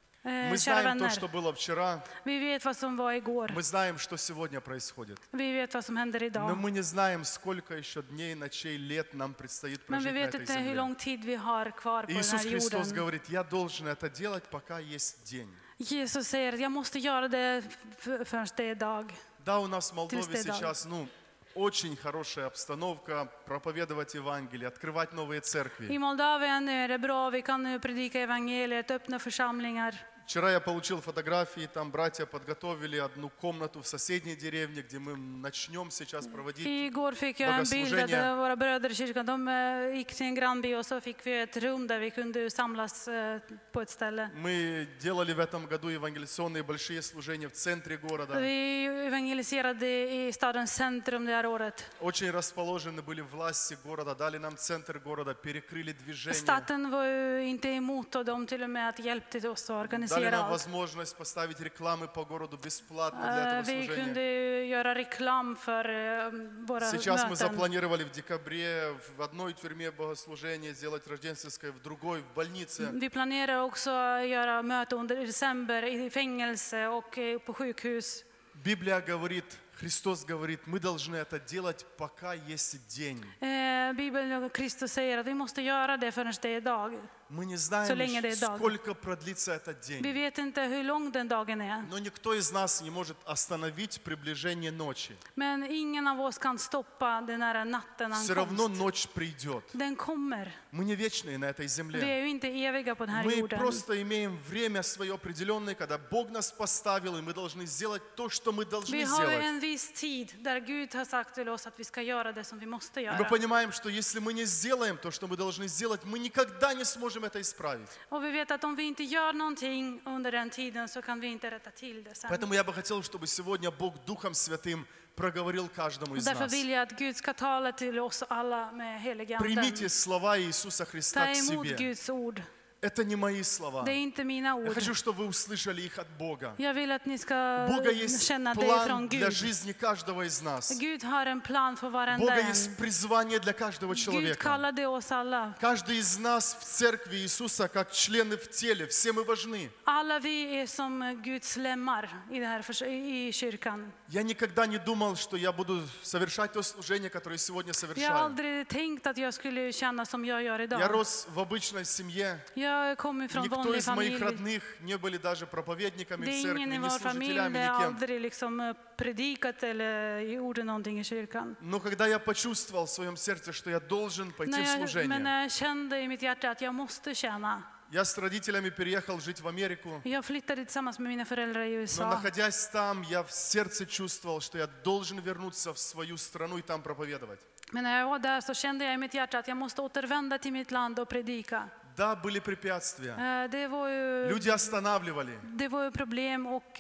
мы
Kära
знаем то,
vänner,
что было вчера,
vi vet vad som var igår.
мы знаем, что сегодня происходит.
Vi vet vad som händer
Но
idag.
мы не знаем, сколько еще дней, ночей, лет нам предстоит
Men vi
прожить на
vet
этой
inte hur
земле.
lång tid vi har kvar på den
Иисус
här
Христос
jorden.
говорит, я должен это делать, пока есть день.
Jesus säger att jag måste göra det förrän det är dag.
Да, у нас в Молдове
Tills det är dag.
сейчас, очень хорошая обстановка, проповедовать Евангелие, открывать новые церкви.
I Moldavien är det bra, vi kan nu predika evangeliet, öppna församlingar.
Вчера я получил фотографии, там братья подготовили одну комнату в соседней деревне, где мы начнем сейчас проводить.
Igår fick jag en bild att våra bröder i kyrkan, de gick till en grannby och så fick vi ett rum där vi kunde samlas på ett ställe.
Мы делали в этом году евангелизационные большие служения в центре города.
Vi evangeliserade i stadens centrum det här året.
Очень расположены были власти города, дали нам центр города, перекрыли движение.
Staten var ju inte emot och de till och med att hjälpte oss att organisera.
Дали нам возможность поставить рекламы по городу бесплатно для этого
Vi kunde
служения.
göra reklam för våra
Сейчас мы
möten.
запланировали в декабре в одной тюрьме богослужение, сделать рождественское, в другой, в больнице.
Vi planerar också att göra möte under december i fängelse och på sjukhus.
Библия говорит, Христос говорит, мы должны это делать, пока есть день.
Bibeln och Kristus säger att vi måste göra det förrän det är dag.
Мы не
Så länge det är
знаем,
dag.
сколько продлится этот
Vi
день.
vet inte hur lång den dagen är.
Но никто из нас не может остановить приближение ночи.
Men ingen av oss kan stoppa den här natten
Все равно
ankomst.
ночь придет.
Den kommer.
Мы не вечные на этой
Vi
земле.
är ju inte eviga på den här
Мы
jorden.
просто имеем время свое определенное, когда Бог нас поставил, и мы должны сделать то, что мы
Vi
должны
har ju
сделать.
en viss tid där Gud har sagt till oss att vi ska göra det som vi måste
И мы
göra.
понимаем, что если мы не сделаем то, что мы должны сделать, мы никогда не сможем это исправить.
Och vi vet att om vi inte gör någonting under den tiden så kan vi inte rätta till det sen.
Поэтому я бы хотел, чтобы сегодня Бог Духом Святым проговорил каждому из
Därför
нас.
vill jag att Gud ska tala till oss alla med heliga
Примите
anden.
слова Иисуса Христа
Ta
к
emot
себе.
Guds ord.
Это не мои слова.
Det är inte mina
Я
ord.
хочу, чтобы вы услышали их от Бога.
Jag vill att ni
У
ska
Бога есть
känna det
план
från
для
Gud.
жизни каждого из нас.
Gud har en plan för
У
varenda
Бога
en.
есть призвание для каждого
Gud
человека.
kallade oss alla.
Каждый из нас в церкви Иисуса, как члены в теле, все мы важны.
Alla vi är som Guds lemmar i, det här, i kyrkan.
Я никогда не думал, что я буду совершать то служение, которое сегодня
Jag har
совершаю.
aldrig tänkt att jag skulle känna som jag gör
Я
idag.
рос в обычной семье.
Jag kommer från
Никто
vanlig
из моих
familj.
родных не были даже проповедниками
Det
в
är
церкви,
ingen i
ни
vår familj
служителями,
som
никем.
aldrig liksom predikat eller gjorde någonting i kyrkan.
Но когда я почувствовал в своем сердце, что я должен пойти в
Men
служение,
när jag kände i mitt hjärta att jag måste tjäna.
я с родителями переехал жить в Америку.
Jag flyttade tillsammans med mina föräldrar i
Но
USA.
находясь там, я в сердце чувствовал, что я должен вернуться в свою страну и там проповедовать.
Men när jag var där så kände jag i mitt hjärta att jag måste återvända till mitt land och predika.
Да, были препятствия.
Det var
Люди останавливали.
ju problem och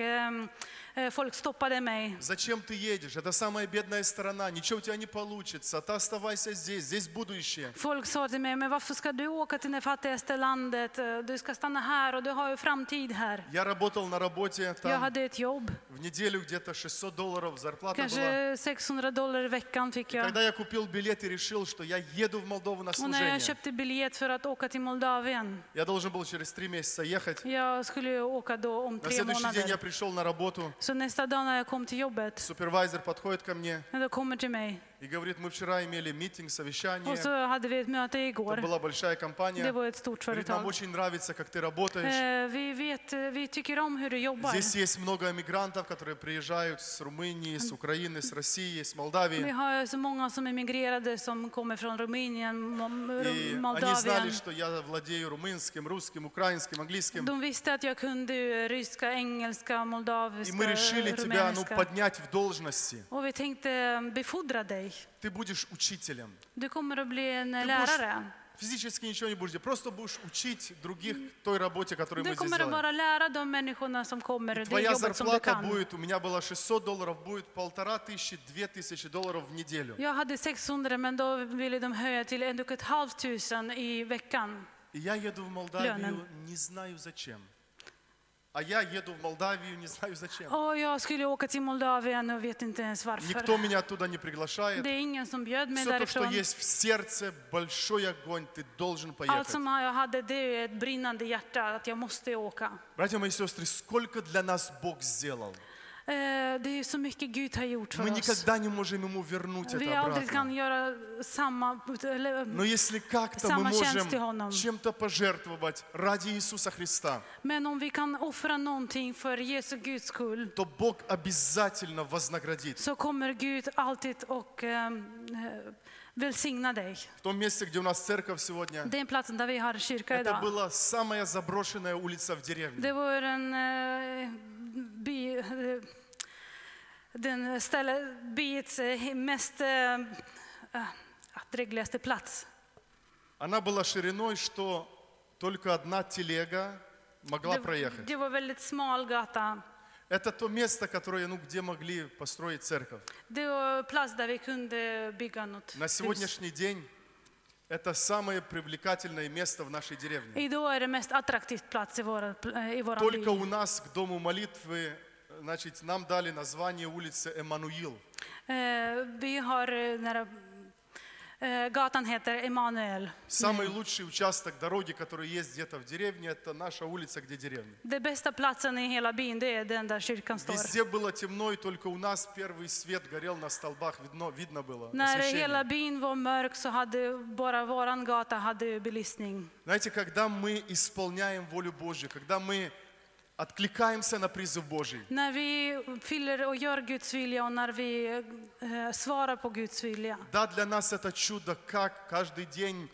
folk stoppade mig.
Зачем ты едешь? Это самая бедная страна. Ничего у тебя не получится. Ты оставайся здесь. Здесь будущее.
Folk sa till mig, men varför ska du åka till det fattigaste landet? Du ska stanna här och du har ju framtid här.
Я работал на работе
Jag
там.
hade ett jobb.
В неделю где-то $600 зарплата была.
Kanske $600 i veckan fick jag.
Когда я купил билет и решил, что я еду в Молдову на
Och när jag
служение,
köpte biljett för att åka till Moldavien.
я должен был через 3 месяца ехать.
Jag skulle ju åka då om
На
3
следующий день я
månader.
пришел на работу.
Så nästa dag när jag kom till jobbet,
Супервайзер подходит ко мне
då kommer till mig.
и говорит, мы вчера имели митинг, совещание.
Och så hade vi ett möte
Это
igår.
была большая
Det
компания.
var ett stort
Говорит, нам
företag.
очень нравится, как ты работаешь.
Vi tycker om hur du jobbar.
Здесь есть много эмигрантов, которые приезжают с Румынии, с Украины, с России, с
Vi
Молдавии.
har så många som emigrerade som kommer från Rumänien,
И они знали,
Moldavien.
что я владею румынским, русским, украинским, английским.
De visste att jag kunde ryska, engelska,
И
moldaviska,
мы решили тебя
rumäniska.
поднять в должности.
Och vi tänkte befordra dig.
Ты будешь учителем.
Du kommer att bli en
Ты
lärare.
будешь физически ничего не будешь делать. Просто будешь учить других той работе, которую мы
Du
здесь
kommer att
делаем.
bara lära de människorna som kommer det
Твоя
jobbet som du
зарплата
kan.
будет, у меня было $600, будет $1500-2000 в неделю.
Jag hade 600 men då ville de höja till 1 500 i veckan.
И я еду в Молдавию,
Лёнин.
не знаю зачем. А я еду в Молдавию, не знаю зачем.
Och jag skulle åka till Moldavien och vet inte ens varför.
Никто меня оттуда не приглашает.
Det är ingen som bjöd mig
Все то, что
därifrån.
есть в сердце, большой огонь, ты должен
Allt
поехать.
som jag hade det är ett brinnande hjärta att jag måste åka.
Братья мои сестры, сколько для нас Бог сделал.
Det är så mycket Gud har gjort för
Мы
oss.
никогда не можем Ему вернуть
Vi
это
aldrig kan
обратно.
göra samma, eller,
Но если как-то мы
Samma tjänst till honom.
можем чем-то пожертвовать ради Иисуса Христа,
men om vi kan offra någonting för Jesu Guds skull
то Бог обязательно вознаградит.
så kommer Gud alltid och välsigna dig.
В том месте, где у нас церковь сегодня,
Det är en plats där vi har kyrka
это
idag.
была самая заброшенная улица в деревне.
Det var den byets mest drägligaste plats.
Она была шириной, что только одна телега могла проехать.
Det var väldigt smal gata.
Это то место, которое, где могли построить церковь.
Det var plats där vi kunde bygga något
На
hus.
сегодняшний день это самое привлекательное место в нашей деревне.
Idag är det mest attraktivt plats i våran
Только
by.
у нас к Дому молитвы, значит, нам дали название улицы Эммануил.
Vi har gatan heter Emanuel.
Самый лучший участок дороги, который есть где-то в деревне, это наша улица, где деревня.
Den bästa platsen i hela byn det är den där kyrkan står.
Везде было темно, и только у нас первый свет горел на столбах, видно было
När hela
освещение.
byn var mörk så hade bara våran gata hade belysning.
Знаете, когда мы исполняем волю Божью, когда мы откликаемся на призыв Божий,
När vi fyller och gör Guds vilja och när vi svarar på Guds vilja.
да, для нас это чудо, как каждый день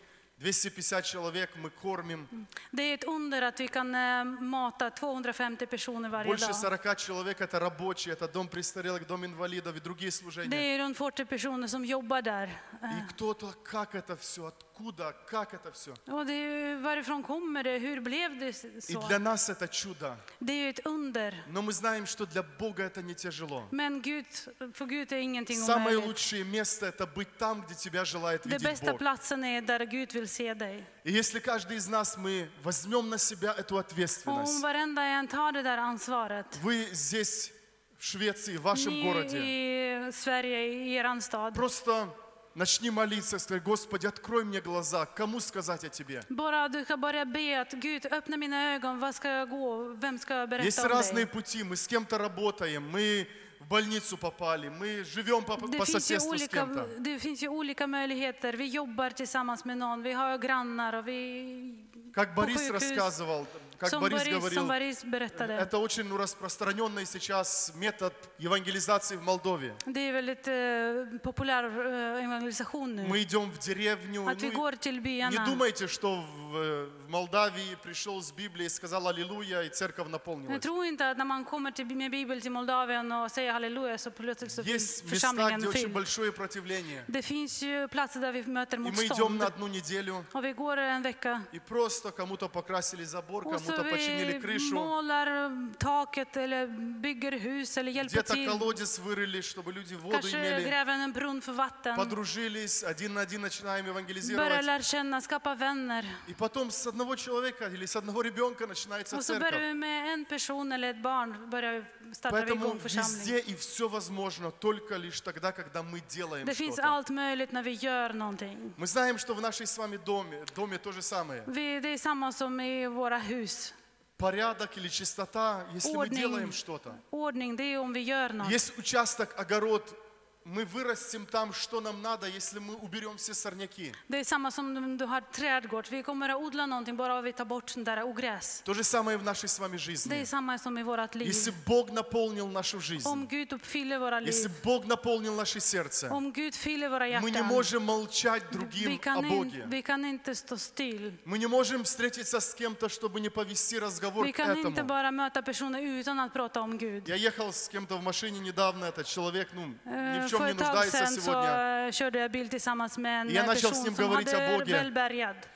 250 человек мы кормим,
Det är ett under att vi kan mata 250 personer varje
больше
dag.
40 человек это рабочие, это дом престарелых, дом инвалидов и другие
Det
служения.
är runt 40 personer som jobbar där.
И кто-то, как это все, откуда, как это все.
Och det är, varifrån kommer det? Hur blev det
И
så?
для нас это чудо.
Det är ju ett under.
Но мы знаем, что для Бога это не тяжело.
Men för Gud är ingenting
Самое
omöjligt.
лучшее место это быть там, где тебя желает
Det
видеть
bästa
Бог.
platsen är där Gud vill se dig.
И если каждый из нас мы возьмем на себя эту
Och om
ответственность,
varenda en tar det där ansvaret.
вы здесь, в Швеции, в вашем
Ni
городе,
i Sverige, i er stad.
просто начни молиться, сказать: Господи, открой мне глаза, кому сказать о Тебе.
Bara du kan börja be att Gud öppna mina ögon, vad ska jag gå, vem ska jag
Есть
berätta om
разные
dig?
пути, мы с кем-то работаем, мы в больницу попали, мы живем по
Det finns, ju
соседству с кем-то.
det finns ju olika möjligheter. Vi jobbar tillsammans med någon, vi har grannar och vi...
Как Борис
sjukhus,
рассказывал, как
Som
Борис
Boris,
говорил,
som Boris berättade.
это очень распространенный сейчас метод евангелизации в Молдове.
Det är väldigt populär evangelisation nu.
Мы идем в деревню.
Att vi går till
Не
byarna.
думайте, что в Молдавии пришел с Библией, сказал аллилуйя, и церковь
Jag
наполнилась.
tror inte att när man kommer med Bibeln till Moldavien och säger halleluja så plötsligt så
Есть
finns
места,
församlingen
где очень
fylld.
большое противление.
Det finns ju platser där vi möter
И мы идем
motstånd.
на одну неделю,
Och vi går en vecka.
и просто кому-то покрасили забор,
Och så
кому-то починили
vi
крышу.
målar taket eller bygger hus eller hjälper
Где-то
till.
колодец вырыли, чтобы люди воду
Kanske
имели.
gräver en brunn för vatten.
Подружились, один на один начинаем
Börjar
евангелизировать.
lära känna, skapa vänner.
И потом с одного человека или с одного ребенка начинается
Och så börjar
церковь.
vi med en person eller ett barn, börjar starta vi
Поэтому
igång församling.
везде и все возможно только лишь тогда, когда мы делаем
Det finns
что-то.
allt möjligt när vi gör någonting.
Мы знаем, что в нашей с вами доме то же самое.
Det är samma som i våra hus.
Порядок или чистота, если мы
Ordning.
делаем что-то.
Ordning, det är om vi gör något.
Есть участок, огород, мы вырастим там, что нам надо, если мы уберем все сорняки.
Det är samma som om du har trädgård. Vi kommer att odla någonting bara vi tar bort sånt där ogräs.
То же самое в нашей с вами
Det
жизни.
är samma som i vårt liv.
Если Бог наполнил нашу жизнь,
Om Gud uppfyller våra
если
liv,
Бог наполнил наше сердце,
om Gud fyller våra
мы не
hjärtan,
можем молчать другим о Боге.
vi kan inte stå still.
Мы не можем встретиться с кем-то, чтобы не повести разговор
Vi
к
kan inte
этому.
bara möta personer utan att prata om Gud.
Я ехал с кем-то в машине недавно, этот человек, ни в чем
För
не
ett tag
нуждается
sedan
сегодня.
så körde jag bil tillsammans med
Jag
en
начал с
person
ним
som
говорить о
hade
Боге.
välbärgad.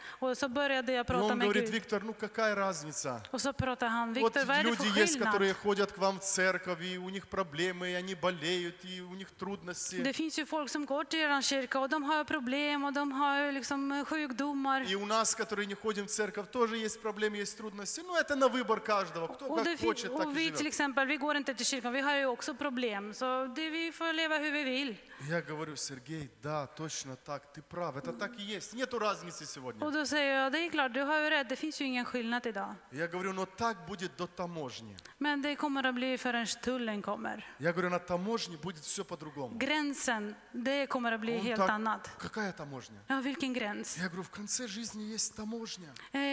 Och så började jag
И
prata
он
med
говорит:
Gud.
Виктор, ну какая разница?
Och så pratade han,
Вот
Viktor, vad är det för
люди есть,
skillnad?
которые ходят к вам в церковь, и у них проблемы, и они болеют, и у них трудности.
Det finns ju folk som går till er kyrka och de har problem och de har liksom sjukdomar.
И у нас, которые не ходим в церковь, тоже есть проблемы, есть трудности. Ну, это на выбор каждого. Кто
Och,
как хочет, так
och
и
vi till
живет.
exempel, vi går inte till kyrkan, vi har ju också problem. Så vi får leva hur vi vill.
Я говорю: Сергей, да, точно так, ты прав, это так и есть. Нету разницы сегодня.
Och då säger jag, det är klart, du har ju rätt, det finns ju ingen skillnad idag.
Я говорю: но так будет до таможни.
Men det kommer att bli förrän tullen kommer.
Я говорю: на таможне будет все по-другому.
Gränsen, det kommer att bli
Он
helt
так:
annat.
какая таможня?
Ja, vilken gräns?
Я говорю: в конце жизни есть таможня.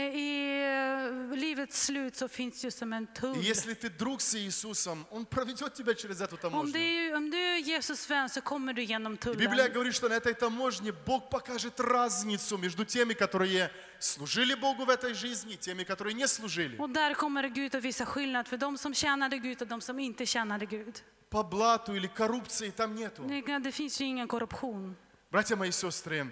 I livets slut så finns ju som en
И
tull.
если ты друг с Иисусом, Он проведет тебя через эту таможню.
Om du är Jesus vän så kommer du genom
И
tullen.
Библия говорит, что на этой таможне Бог покажет разницу между теми, которые служили Богу в этой жизни, и теми, которые не служили.
Och där kommer Gud att visa skillnad för de som tjänade Gud och de som inte tjänade Gud.
По блату или коррупции там нету.
Det finns ju ingen korruption.
Братья мои и сестры,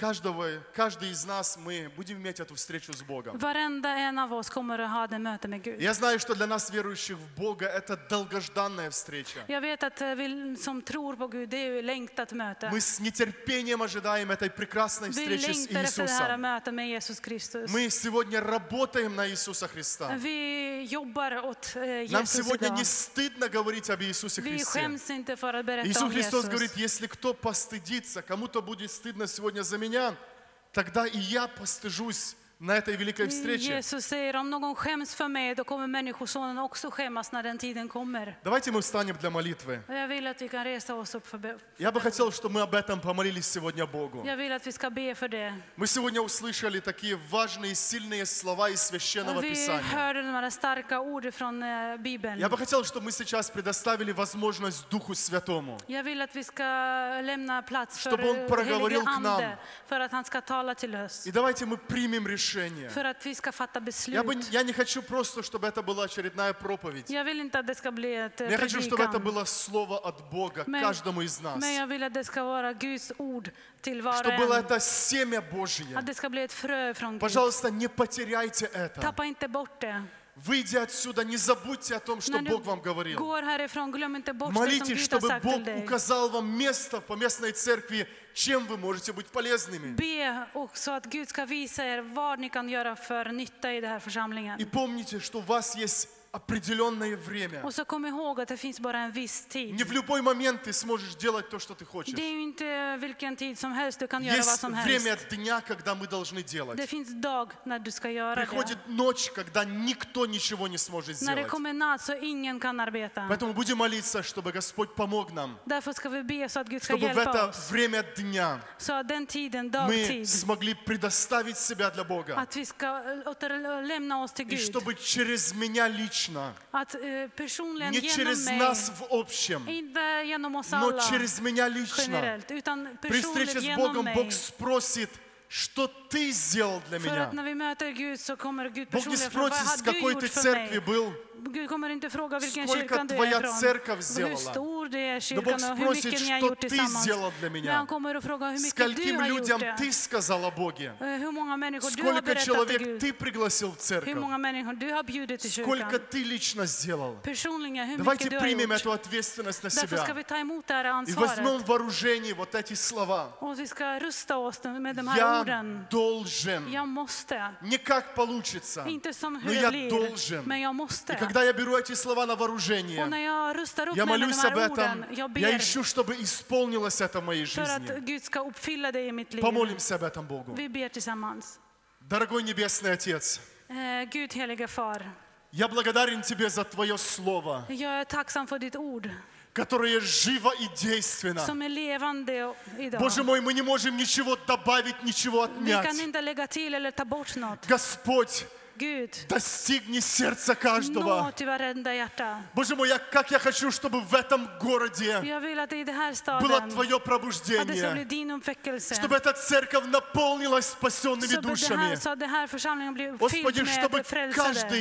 каждый из нас, мы будем иметь эту встречу с Богом.
Varenda en av oss kommer att ha det möte med Gud.
Я знаю, что для нас, верующих в Бога, это долгожданная встреча.
Jag vet att vi som tror på Gud, det är ju längtat möte.
Мы с нетерпением ожидаем этой прекрасной
Vi
встречи с
längtar efter det här
Иисусом.
mötet med Jesus Kristus.
Мы сегодня работаем на Иисуса Христа.
Vi jobbar åt
Нам
Jesus
сегодня
idag.
не стыдно говорить об Иисусе
Vi
Христе.
skäms inte för att berätta
Иисус
om
Христос
Jesus.
говорит: если кто постыдится, кому-то будет стыдно сегодня за меня, тогда и я постыжусь на этой великой встрече.
Jesus säger, om någon skäms för mig, då kommer människosonen också skämmas när den tiden kommer.
Давайте мы встанем для молитвы.
Och jag vill att vi kan resa oss upp för
Я бы хотел, чтобы мы об этом помолились сегодня Богу.
Jag vill att vi ska be för det.
Мы сегодня услышали такие важные, сильные слова из Священного
Vi
Писания.
hörde de här starka ord från Bibeln.
Я бы хотел, чтобы мы сейчас предоставили возможность Духу Святому,
Jag vill att vi ska lämna plats för
Чтобы он проговорил
helige
к нам.
Ande, för att han ska tala till oss.
и давайте мы примем решение.
För att vi ska fatta beslut.
Я не хочу просто, чтобы это была очередная проповедь.
Jag vill inte att det ska bli ett
Я хочу, чтобы это
predikan.
было слово от Бога каждому из нас.
Men jag vill att det ska vara Guds ord till var och
Чтобы было
en.
это семя Божье.
Att det ska bli ett frö från Gud.
Пожалуйста, не потеряйте это.
Tappa inte bort det.
Выйдя отсюда, не забудьте о том, что
När
Бог
du
вам говорил.
går härifrån, glöm inte bort det som
Молитесь,
Gud har
чтобы
sagt till
Бог
dig.
указал вам место в поместной церкви, чем вы можете быть полезными.
Be också att Gud ska visa er vad ni kan göra för nytta i den här församlingen.
И помните, что у вас есть определенное время.
Och så kom ihåg att det finns bara en viss tid.
Не в любой момент ты сможешь делать то, что ты хочешь.
Det är ju inte vilken tid som helst du kan göra vad
Есть
som
время
helst.
дня, когда мы должны делать.
Det finns dag när du ska göra
Приходит
det.
ночь, когда никто ничего не сможет
När det
сделать.
kommer natt så ingen kan arbeta.
Поэтому будем молиться, чтобы Господь помог нам,
Därför ska vi be så att Gud ska
чтобы в
hjälpa
это
oss.
время дня
Så att den tiden,
мы
dagtid,
смогли предоставить себя для Бога.
att vi ska återlämna oss till
И
Gud.
чтобы через меня лично,
Att personligen
не
genom
через
mig,
нас в общем,
inte genom oss
но
alla
через меня лично,
generellt, utan
при встрече
personligt
с
genom
Богом Бог
mig.
спросит, что ты сделал для
För att
меня.
när vi möter Gud så kommer Gud
Бог не
personligen fråga, vad
спросит, с
har du
какой
gjort
ты
för
церкви
mig?
был,
Gud kommer inte fråga vilken
Сколько
kyrkan du
твоя
är ifrån,
церковь
hur
сделала.
stor det är
но Бог
kyrkan och hur
спросит,
mycket ni har
что
gjort
ты
tillsammans.
сделал для
Men
меня.
han kommer att fråga hur mycket du
Скольким
har gjort
людям
det.
ты сказал о Боге?
Hur många människor du har
Сколько
berättat till
человек
Gud.
ты пригласил в
Hur
церковь?
många människor du har bjudit till
Сколько
kyrkan.
ты лично сделал?
Personligen, hur
Давайте
mycket du har
примем
gjort.
эту ответственность на
Därför ska
себя
vi ta emot det här
и возьмем
ansvaret.
в вооружение вот эти слова.
Och vi ska rusta oss med de här
Я
orden.
должен.
Jag måste.
Не как получится,
Inte som
но
hur
я
det blir,
должен.
men jag
И
måste.
когда я беру эти слова на
Och
вооружение,
när jag rustar upp
я
mig med de
молюсь об
här
этом,
orden, jag
я
ber
ищу, чтобы исполнилось это в моей
för att
жизни.
Gud ska uppfylla det i mitt liv.
Помолимся об этом Богу.
Vi ber tillsammans.
Дорогой Небесный Отец,
Gud, helige far,
я благодарен Тебе за Твое Слово,
jag är tacksam för ditt ord
которое живо и действенно.
som är levande idag.
Боже мой, мы не можем ничего добавить, ничего
Vi kan
отнять.
inte lägga till eller ta bort något.
Господь,
Gud,
достигни сердца
nå
каждого.
till varenda hjärta.
Боже мой, как я хочу, чтобы в этом городе
Jag vill att i den här
было
staden,
Твое
att det ska bli
пробуждение,
din uppväckelse.
чтобы эта церковь наполнилась спасенными
Så
душами.
den här församlingen blir
Господи,
fylld
чтобы
med frälsade.
каждый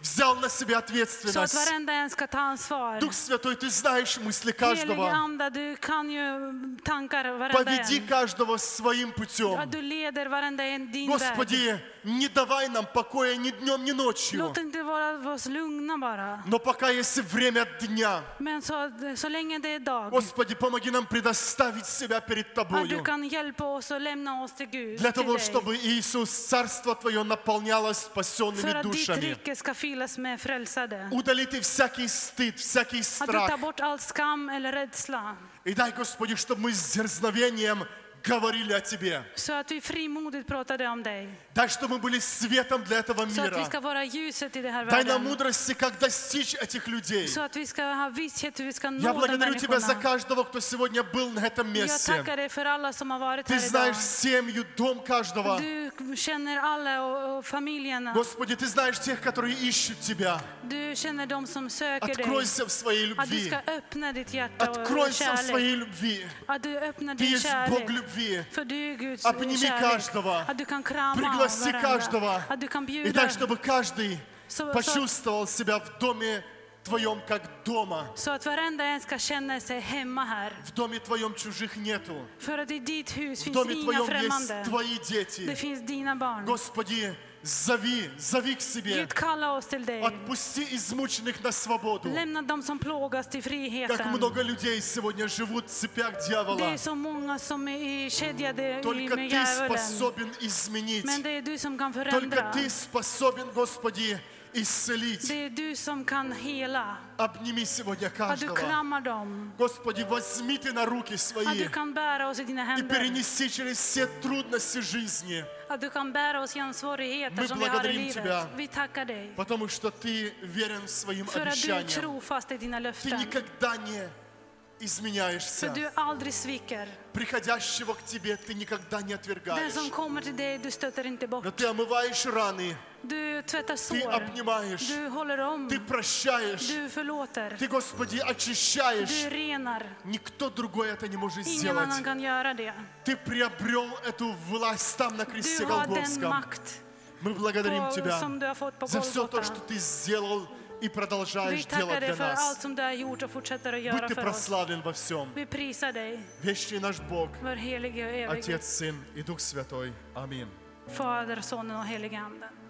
взял на себя
Så att
ответственность.
varenda en ska ta ansvar.
Дух Святой, Ты знаешь мысли
Helige
каждого.
Ande, du kan ju tankar varenda
Поведи
en.
каждого своим
Ja,
путем.
du leder varenda en din väg.
Господи, не давай нам покоя ни днем, ни ночью.
Låt inte vara oss lugna bara.
Но пока есть время дня,
Men så länge det är dag,
Господи, помоги нам предоставить себя перед
att du
Тобою.
kan hjälpa oss och lämna oss till Gud,
Для
till
того,
dig.
чтобы Иисус, Царство Твое наполнялось
För
спасенными
att ditt
душами.
rike ska fyllas med frälsade.
Удали Ты всякий стыд, всякий
Att du tar
страх.
bort all skam eller rädsla.
И дай, Господи, чтобы мы с дерзновением говорили о Тебе.
Så att vi frimodigt pratade om dig.
Дай, чтобы мы были светом для этого
Så att vi
мира.
ska vara ljuset i den här
Дай нам
världen.
мудрости, как достичь этих людей.
Så att vi ska ha visshet hur vi ska
Я
nå de
благодарю Тебя за
människorna.
каждого, кто сегодня был на этом
Jag
месте.
tackar dig för alla som har varit
Ты
här
знаешь
idag.
семью, дом каждого.
Du känner alla och familjerna.
Господи, Ты знаешь тех, которые ищут Тебя.
Du känner de som söker dig.
Откройся в своей
Att du
любви.
ska öppna ditt hjärta och
Откройся в
kärlek.
своей любви.
Att du öppnar
Ты
din
есть Бог
kärlek.
любви.
För du är Guds
Обними
kärlek.
каждого.
Att du kan krama
Пригласи
varandra.
каждого.
Att du kan
И
bjuda.
дай, чтобы каждый
Så
почувствовал себя в доме Твоем, как дома.
att varenda en ska känna sig hemma här.
В доме Твоем чужих нету.
För att i ditt hus
В
finns
доме
inga
Твоем
främmande.
есть Твои
Det
дети.
finns dina barn.
Господи, зови к себе.
Gud, kalla oss till dig.
Отпусти измученных на свободу.
Lämna dem som plågas till
Как
friheten.
много людей сегодня живут в цепях
Det
дьявола.
är så många som är kedjade
Только
med
Ты
djävulen.
способен изменить.
Men det är du som kan
Только
förändra.
Ты способен, Господи, исцелить.
Det är du som kan hela.
Обними сегодня
Att du
каждого.
kramar dem.
Господи, возьми Ты на руки
Att
свои
du kan bära oss i dina
и
händer.
перенеси через все трудности жизни,
Att du kan bära oss genom svårigheter
Мы
som vi har i
благодарим Тебя.
livet. Vi tackar dig.
потому что Ты верен своим
För att du är
обещаниям.
trofast i dina
Ты
löften.
никогда не
För
изменяешься.
du aldrig sviker.
Приходящего к Тебе Ты никогда не
Den
отвергаешь.
som kommer till dig, du stöter inte
Но
bort.
Ты омываешь раны,
Du tvättar
Ты
sår.
обнимаешь,
Du håller om.
Ты прощаешь,
Du förlåter.
Ты, Господи, очищаешь.
Du renar.
Никто другой это не может
Ingen
сделать.
annan kan göra det.
Ты приобрел эту власть там на
Du
кресте
har den
Голгофском.
makt
Мы благодарим Тебя
som du har fått på
за все то,
Golgata.
что Ты сделал и
Vi
продолжаешь
tackar
делать
dig
для
för allt
нас.
som du har gjort och fortsätter att
Будь
göra
Ты
för oss.
прославлен во всем.
Vi prisar dig,
Вечный наш Бог,
vår helige och evige
Отец, Сын и Дух Святой. Аминь.
Fader, Sonen och helige Anden.